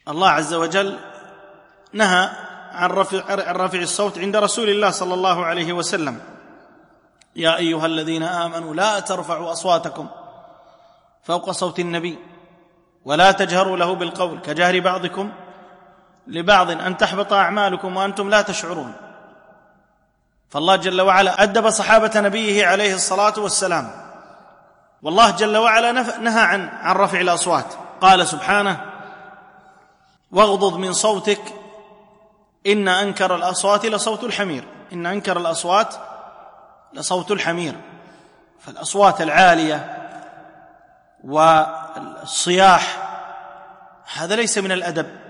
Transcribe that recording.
الله عز وجل نهى عن رفع الصوت عند رسول الله صلى الله عليه وسلم: يا أيها الذين آمنوا لا ترفعوا أصواتكم فوق صوت النبي ولا تجهروا له بالقول كجهر بعضكم لبعض أن تحبط أعمالكم وأنتم لا تشعرون. فالله جل وعلا أدب صحابة نبيه عليه الصلاة والسلام، والله جل وعلا نهى عن رفع الأصوات. قال سبحانه: واغضض من صوتك إن أنكر الأصوات لصوت الحمير. إن أنكر الأصوات لصوت الحمير. فالأصوات العالية والصياح هذا ليس من الأدب،